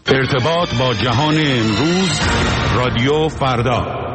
ارتباط با جهان امروز، رادیو فردا.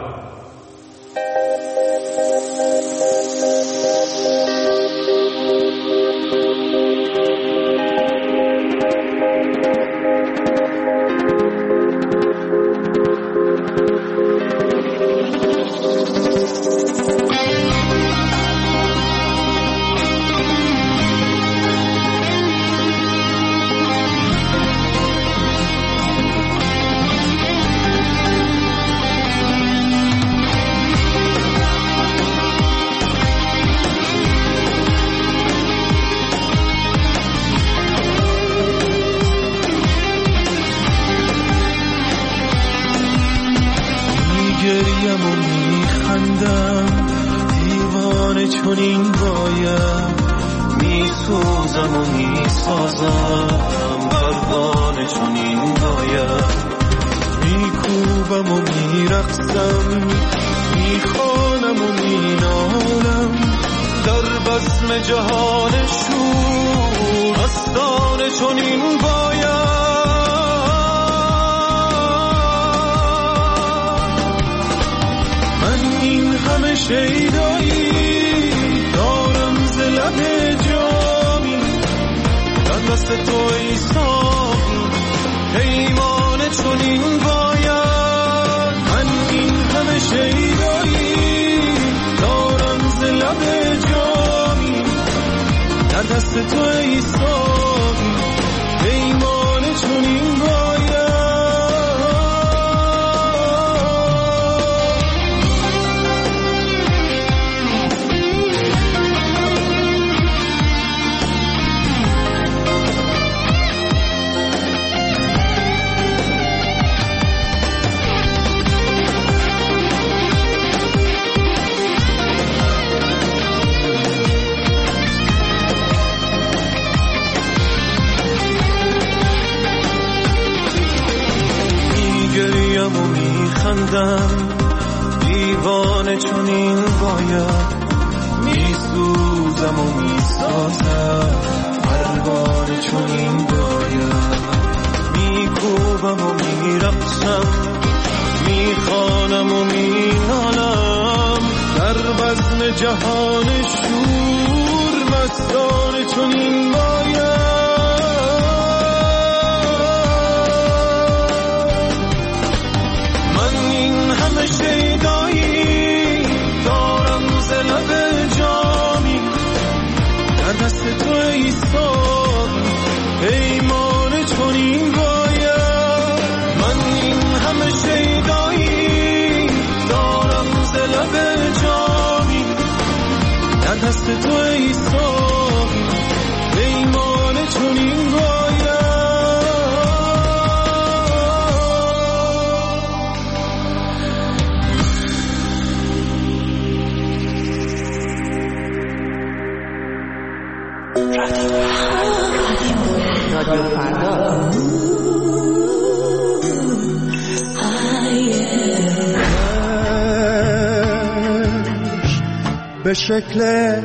به شکل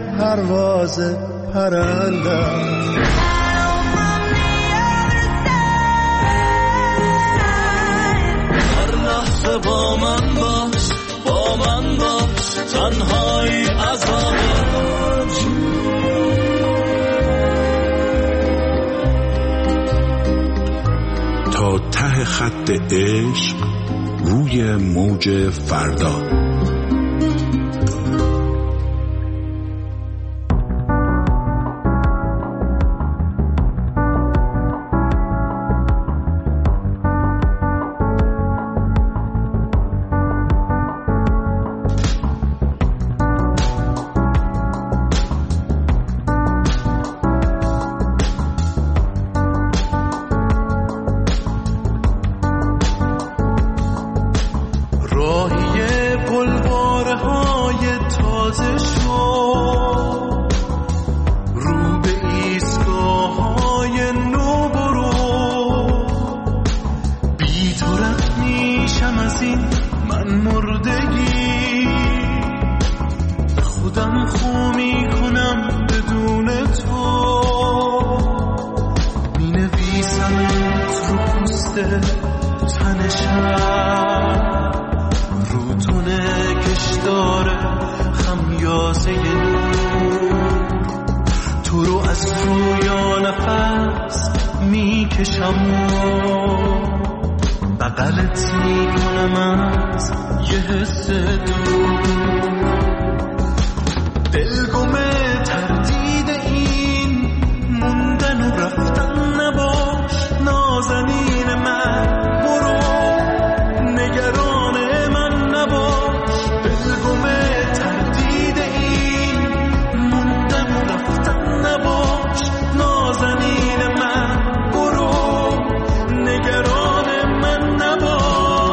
پرواز پرندم هر لحظه با من باش تنهایی عذابت تا ته خط عشق روی موج فردا. شسته تنشم روتونه کشداره خمیازه نور تو رو از رویا نفس میکشم بغلت میکنم از یه حس دور دلگمه تردید این موندن و رفتن نباش نازنین من برو نگران من نباش دلگمه تردید این موندن و رفتن نباش نازنین من برو نگران من نباش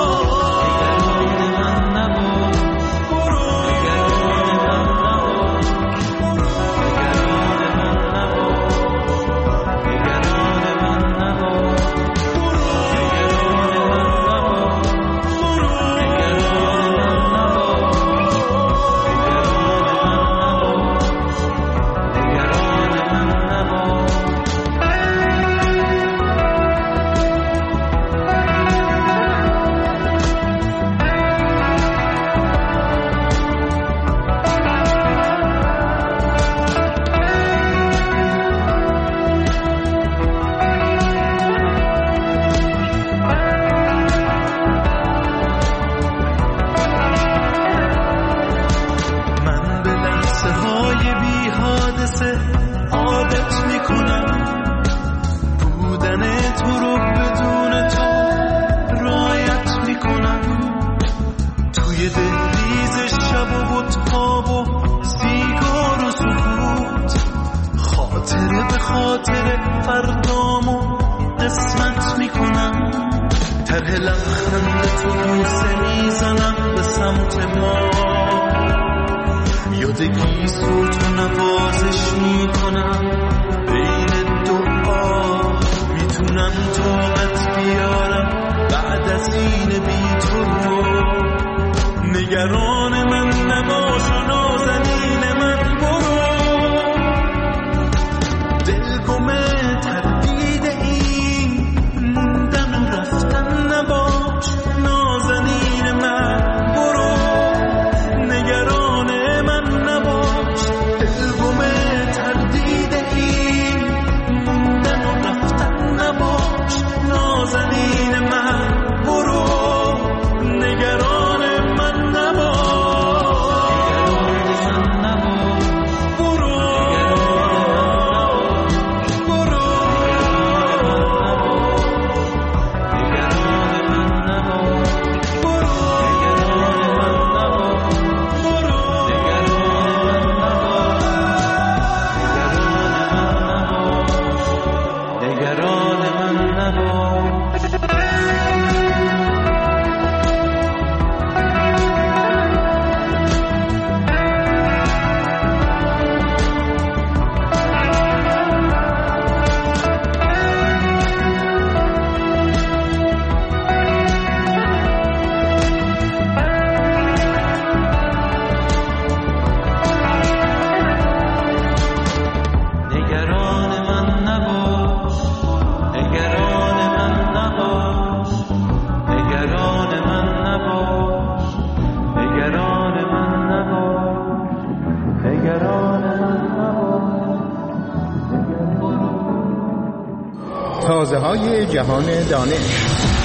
تازه‌های جهان دانش.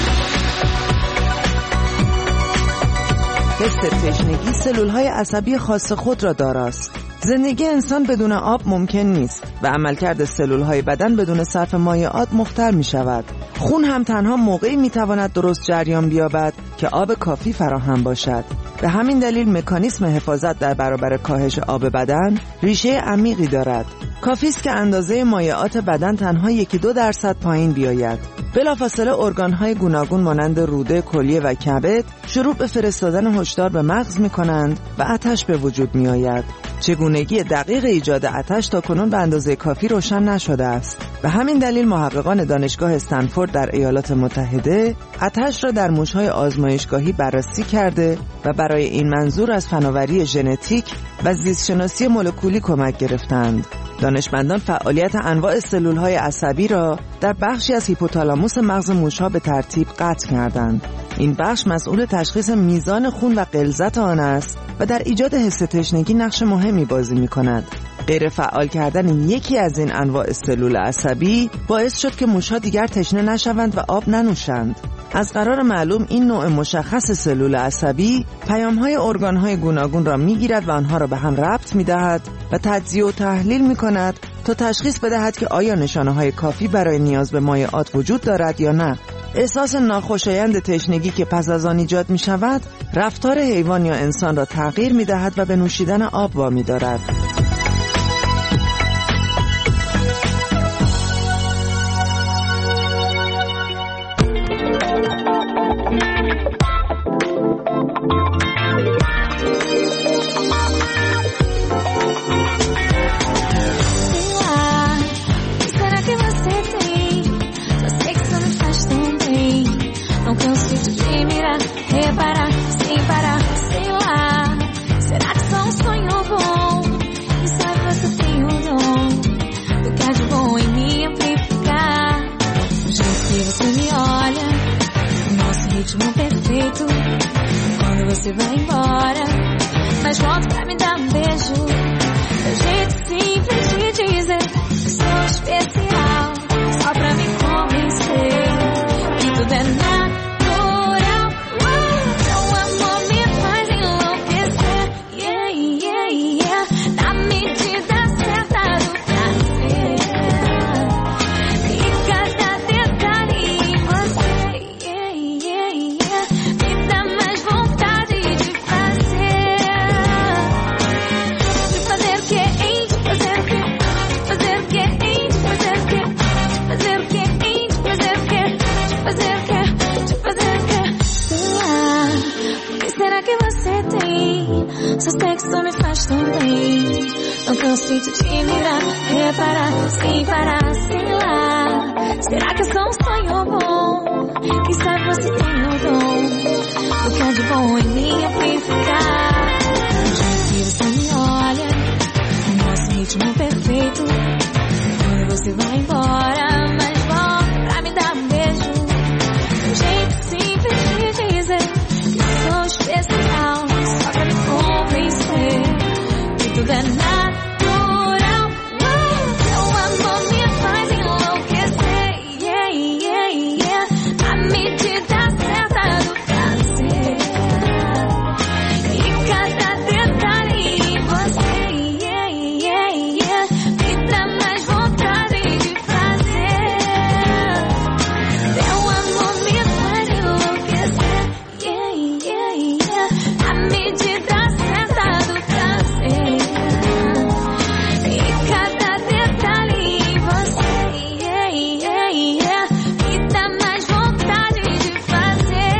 حس تشنگی سلول‌های عصبی خاص خود را داراست. زندگی انسان بدون آب ممکن نیست و عملکرد سلول‌های بدن بدون صرف مایعات مختل می‌شود. خون هم تنها موقعی می‌تواند درست جریان بیابد که آب کافی فراهم باشد. به همین دلیل مکانیسم حفاظت در برابر کاهش آب بدن ریشه عمیقی دارد. کافی است که اندازه مایعات بدن تنها 1-2% پایین بیاید. بلافاصله ارگان‌های گوناگون مانند روده، کلیه و کبد شروع به فرستادن هشدار به مغز می‌کنند و آتش به وجود می‌آید. چگونگی دقیق ایجاد آتش تاکنون به اندازه کافی روشن نشده است. به همین دلیل محققان دانشگاه استنفورد در ایالات متحده آتش را در موش‌های آزمایشگاهی بررسی کرده و برای این منظور از فناوری ژنتیک و زیستشناسی مولکولی کمک گرفتند. دانشمندان فعالیت انواع سلول‌های عصبی را در بخشی از هیپوتالاموس مغز موش‌ها به ترتیب قطع کردند. این بخش مسئول تشخیص میزان خون و غلظت آن است و در ایجاد حس تشنگی نقش مهمی بازی می‌کند. غیر فعال کردن یکی از این انواع سلول عصبی باعث شد که موش‌ها دیگر تشنه نشوند و آب ننوشند. از قرار معلوم این نوع مشخص سلول عصبی پیام‌های ارگان‌های گوناگون را می‌گیرد و آنها را به هم ربط می‌دهد و تجزیه و تحلیل می‌کند تا تشخیص بدهد که آیا نشانه‌های کافی برای نیاز به مایعات وجود دارد یا نه. احساس ناخوشایند تشنگی که پس از آن ایجاد می‌شود، رفتار حیوان یا انسان را تغییر می‌دهد و به نوشیدن آب وامی‌دارد. Você vai embora, mas volta pra me dar beijo. Meu jeito simples de dizer que sou especial, só pra me convencer que tudo é natural. Seu amor me faz enlouquecer, yeah, yeah, yeah. Na medida certa do prazer, e cada detalhe em você, yeah, yeah, yeah. Me dá mais vontade de fazer o que, fazer o que, fazer o que, fazer o que, fazer o que, fazer o que, fazer o que, fazer o que. Sei lá, o que será que você tem? Seu sexo me faz tão bem. Não canso de te mirar, reparar, sem parar, sei lá. Será que é só um sonho bom? Quem sabe você tem o dom do que há de bom em mim amplificar. Do jeito que você me olha, o nosso ritmo perfeito. Quando você vai embora, mas volta pra me dar um beijo. Do jeito simples de dizer que sou especial, só pra me convencer que tudo é natural. Seu amor me faz enlouquecer, yeah, yeah, yeah. A medida certa do prazer, e cada detalhe em você, yeah, yeah, yeah. Me dá mais vontade de fazer. Seu amor me faz enlouquecer, yeah, yeah, yeah. A medida certa do prazer, e cada detalhe em você, yeah, yeah, yeah. Me dá mais vontade de fazer.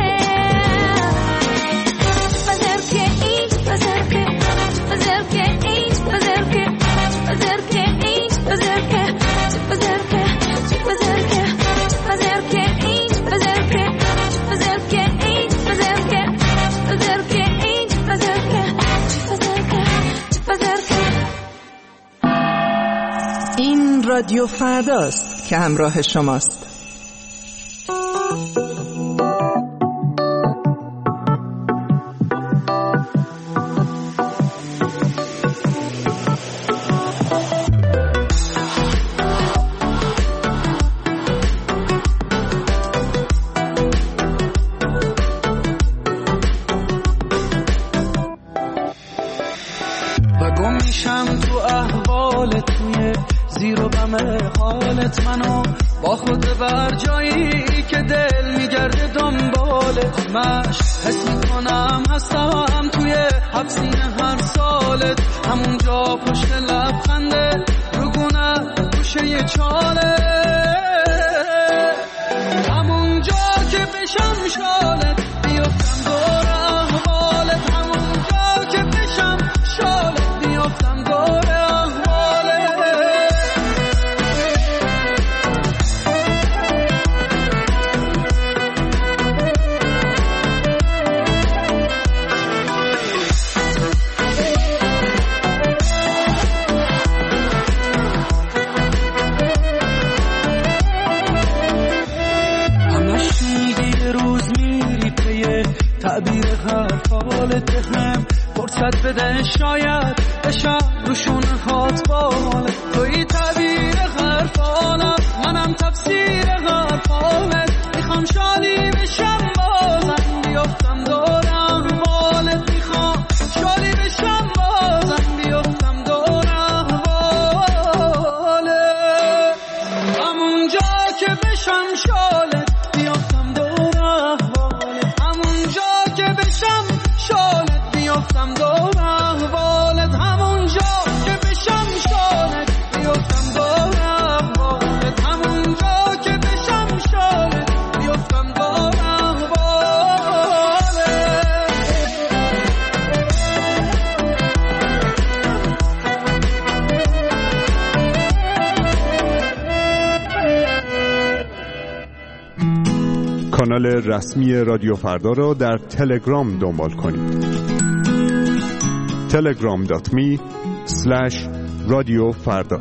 Fazer o que, fazer o que, fazer o que, fazer o que, fazer o que, fazer o que, fazer o que, fazer o que, fazer o que, fazer o que, fazer o que, fazer o que, fazer o que, fazer o que, fazer o que. این رادیو فرداست که همراه شماست. و گم میشم تو احوالت، توی زیر و بم حالت، منو با خود بر جایی که دل میگرده دنبالت. مش حس میکنم هستم توی حبسین هر سالت، همونجا پشت لبخنده رگونه گوشه یه چاله، همونجا که بشم شالت بیفتم دور احوالت، همونجا که بشم شالت بیفتم دور احوالت. تعبیر حرفالت هم فرصت بده شاید بشم روشون خات بالت توی تعبیر حرفالت منم تفسیر حرفالت میخوام شادی بشم بازم بیفتم دور احوالت میخوام شادی بشم بازم بیفتم دور احوالت همونجا که بشم شالت بیفتم دور احوالت همونجا که بشم شالت بیفتم دور احوالت همونجا که بشم شالت بیفتم دور احوالت همونجا که بشم شالت بیفتم دور کانال رسمی رادیو فردا را در تلگرام دنبال کنید. telegram.me/رادیوفردا.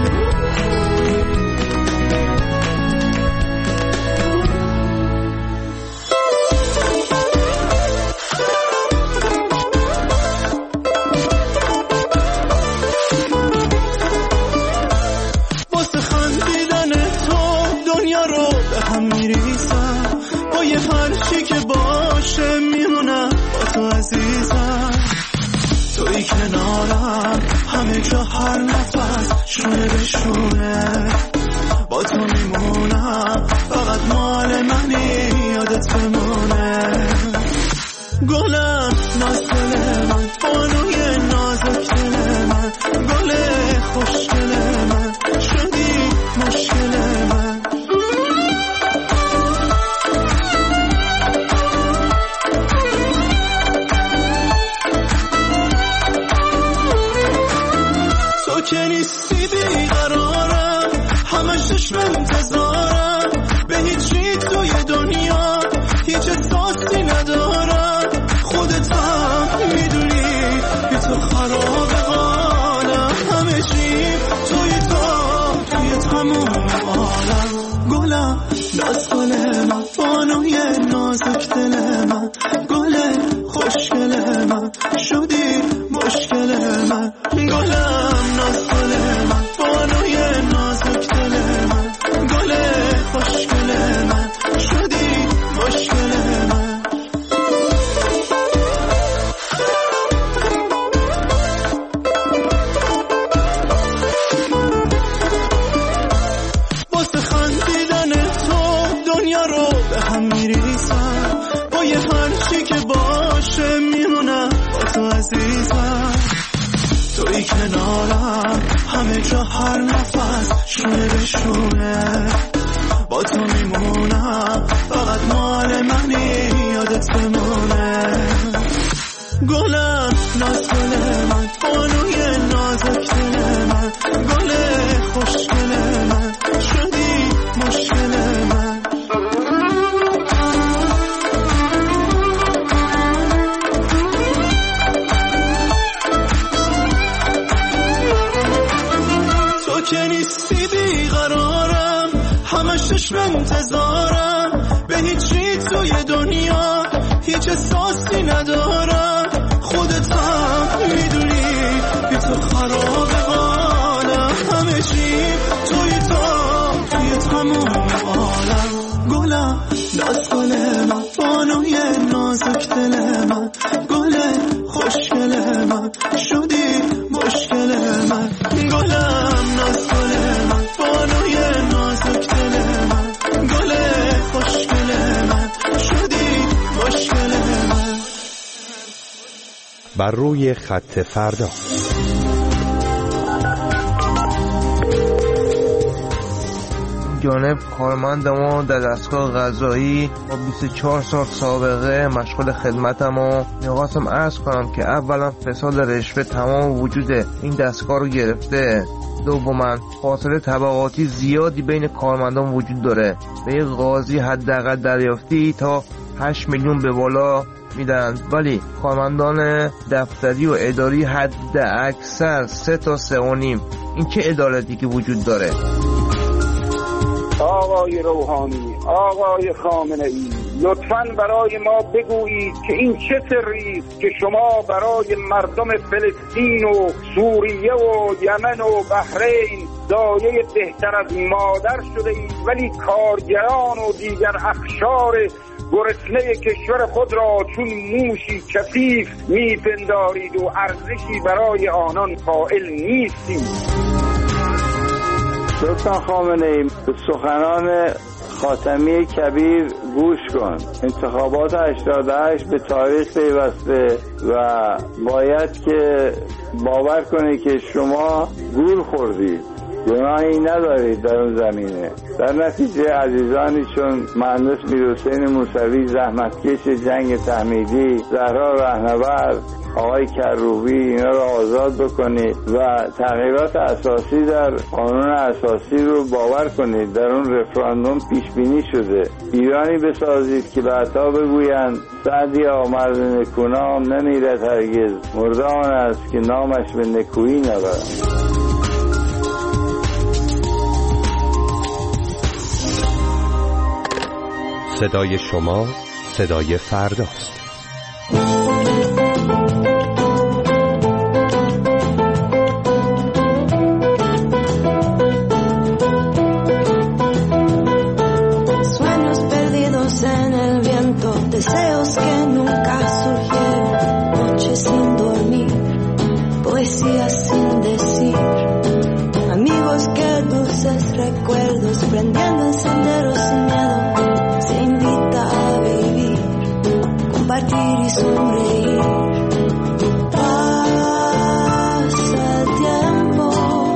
واسه خندیدن تو دنیا رو به هم میریزم با یه هرچی که باشه میمونم با تو عزیزم توی کنارم همه جا هر نفس شونه به شونه با تو میمونم فقط مال منی یادت بمونه گلم نازل من بانوی نازک دل من گل خوشگل من شدی مشکل من تو که نیستی بیقرارم همش چشم انتظارم به هیچی توی دنیا هیچ احساسی ندارم خودت هم میدونی بی تو خراب حالم همه چی توی تموم عالم گلم ناز گل من بانوی نازک دل من گل خوشگل من شدی مشکل من گلم ناز گل من بانوی نازک دل من گل خوشگل من شدی مشکل من واسه خندیدن تو دنیا رو به هم میریزم با یه هرچی که باشه میمونم با تو عزیزم توی کنارم همه جا هر نفس شونه به شونه با تو میمونم فقط مال منی یادت بمونه گلم ناز گل من بانوی نازک دل من گل خوشگل من شدی مشکل من تو که نیستی بیقرارم همش چشم انتظارم به هیچی توی دنیا هیچ احساسی ندارم خودت هم میدونی بی تو خراب حالم همه چی توی تموم عالم گلم ناز گل من بانوی نازک دل من گل خوشگل من شدی مشکل من گلم ناز گل من بانوی نازک دل من گل خوشگل من شدی مشکل من بر روی خط فردا. جانب کارمند ما در دستگاه قضایی با 24 سال سابقه مشغول خدمتم و می‌خواستم عرض کنم که اولا فساد رشوه تمام وجود این دستگاه رو گرفته، دوما فاصله طبقاتی زیادی بین کارمندان وجود داره. به یک قاضی حداقل دریافتی تا 8 میلیون به بالا میدن، ولی کارمندان دفتری و اداری حد اکثر 3 تا 3.5. این چه عدالتی که وجود داره؟ آقای روحانی، آقای خامنه‌ای، لطفاً برای ما بگویید که این چه سری است که شما برای مردم فلسطین و سوریه و یمن و بحرین دایه بهتر از مادر شده اید، ولی کارگران و دیگر اقشار گرسنه کشور خود را چون موشی کثیف میپندارید و ارزشی برای آنان قائل نیستید. سلطان خامنه‌ای به سخنان خاتمی کبیر گوش کن. انتخابات 88 به تاریخ پیوسته و باید که باور کنید که شما گول خوردید، گناهی ندارید در اون زمینه. در نتیجه عزیزانی چون مهندس میرحسین موسوی زحمتکش جنگ تحمیدی، زهرا رهنورد، آقای کروبی، اینا رو آزاد بکنید و تغییرات اساسی در قانون اساسی رو باور کنید. در اون رفراندوم پیش بینی شده ایرانی بسازید که بعدا بگویند سعدیا مرد نکونام نمیرد هرگز، مرده آن است که نامش به نکویی نبرد. صدای شما صدای فرداست. Sueños perdidos en el viento, deseos que nunca surgieron, noches sin dormir, poesías sin decir, amigos que dulces recuerdos, prendiendo encenderos sin miedo, se invita a vivir, compartir y sonreír. Pasa el tiempo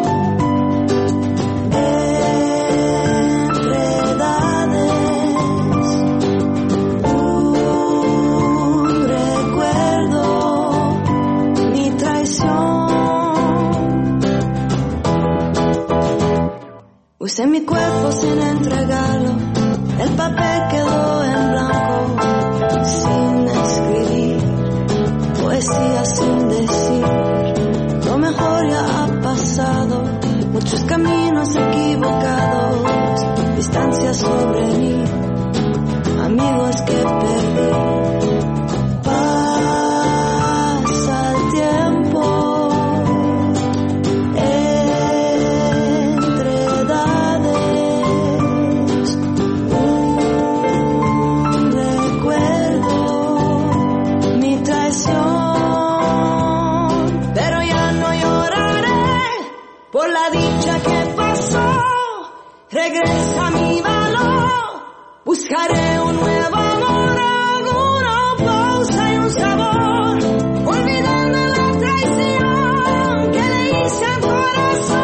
entre edades, un recuerdo, mi traición. Usé mi cuerpo sin entregarlo, el papel quedó en blanco, sin escribir, poesía sin decir. Lo mejor ya ha pasado, muchos caminos equivocados, distancias sobre mí, amigos que perdí. Pasa el tiempo entre edades, pero ya no lloraré por la dicha que pasó. Regresa mi valor, buscaré un nuevo amor, alguna pausa y un sabor, olvidando la traición que le hice al corazón.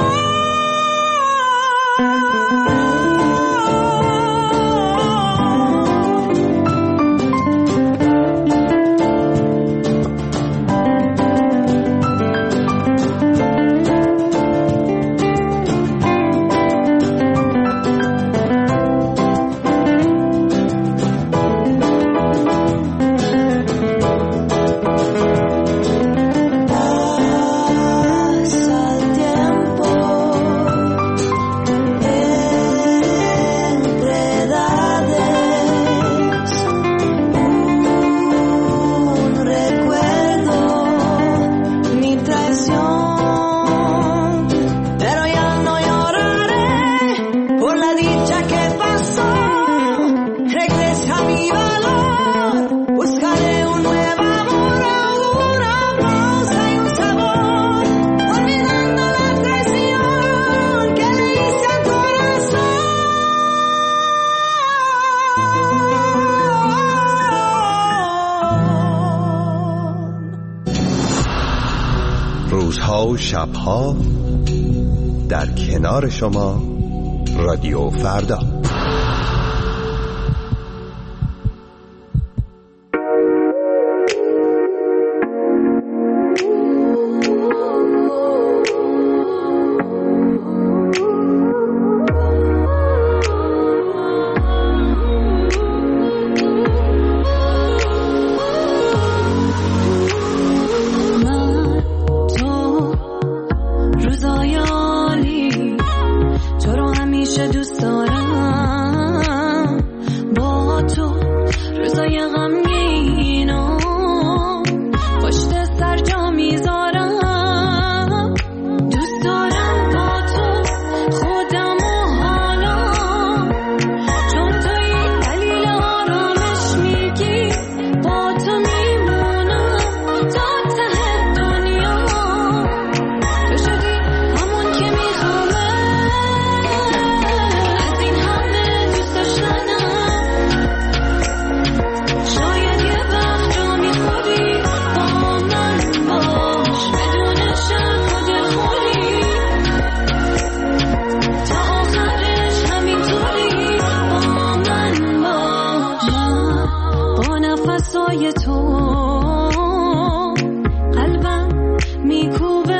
روزها و شبها در کنار شما رادیو فردا. روزای غمگینم پشت سر جا میذارم، دوست دارم با تو خودم و حالا، چون توی دلیل آرامش میگی با تو میمونم تا ته دنیا. تو شدی همون که میخوامه از این همه دوست داشتنم. شاید یه وقت جا میخوری با من باش، بدون شک و دلخوری تا آخرش همینطوری با من باش. با نفسای تو قلبم میکوبه،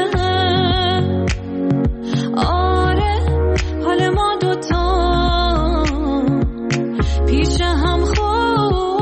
آره حال ما دوتا پیش هم خوبه.